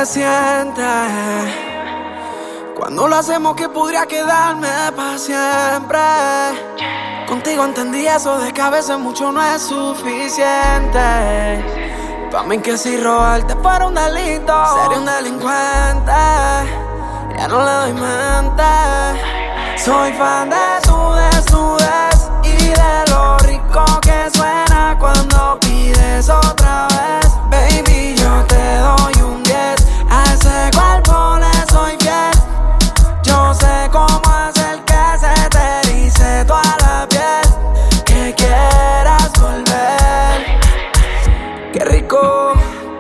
Se siente cuando lo hacemos que podría quedarme para siempre. Contigo entendí eso de que a veces mucho no es suficiente. Pa' mí que si robarte fuera un delito, sería un delincuente. Ya no le doy mente. Soy fan de tu desnudez y de lo rico que suena cuando pides otra vez. Baby, yo te doy un 10. A ese cuerpo le soy fiel. Yo sé cómo hacer que se te erice toda la piel, que quieras volver. Qué rico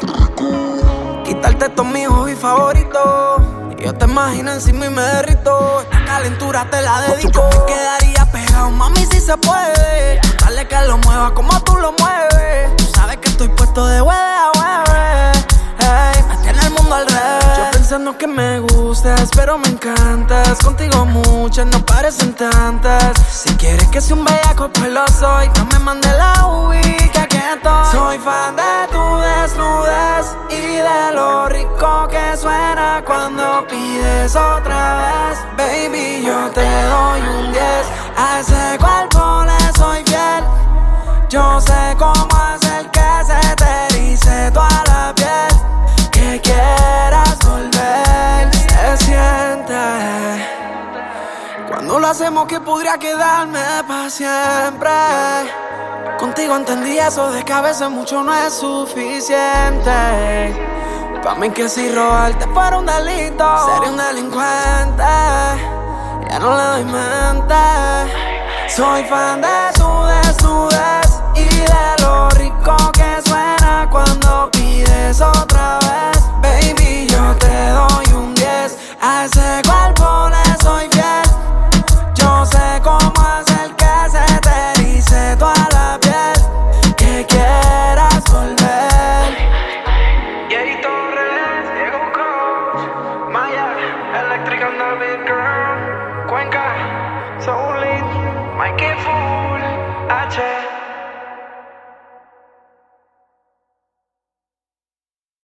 quitarte estos mis hobbies favoritos. Y yo te imagino encima y me derrito. Esta calentura te la dedico. Me quedaría pegado, mami, si se puede. Dale que lo mueva como tú lo mueves. Tú sabes que estoy puesto de hueve a hueve. Hey, me tiene el mundo al revés. Yo pensando que me gustas, pero me encantas. Contigo muchas no parecen tantas. Si quieres que sea un bellaco, pues lo soy. No me mandes la ubi, que aquí estoy. Soy fan de tu desnudez y de lo rico que suena cuando pides otra vez. Baby, yo te doy un 10. A ese cuerpo le soy fiel. Yo sé cómo hacer que se te erice toda la piel, que quieras volver. Se siente cuando lo hacemos que podría quedarme para siempre. Contigo entendí eso de que a veces mucho no es suficiente. Pa' mí que si robarte fuera un delito, sería un delincuente. Ya no le doy mente. Soy fan de tu desnudez y de lo rico que suena cuando pides otra vez. Baby, yo te doy un 10. A ese cuerpo le soy fiel. Yo sé cómo hacer que se te erice toda la piel, que quieras volver. Jerry Torres, Diego Coach, Maya, Electric on the beat, girl, Cuenca, Soul Lit, Mikey Fu.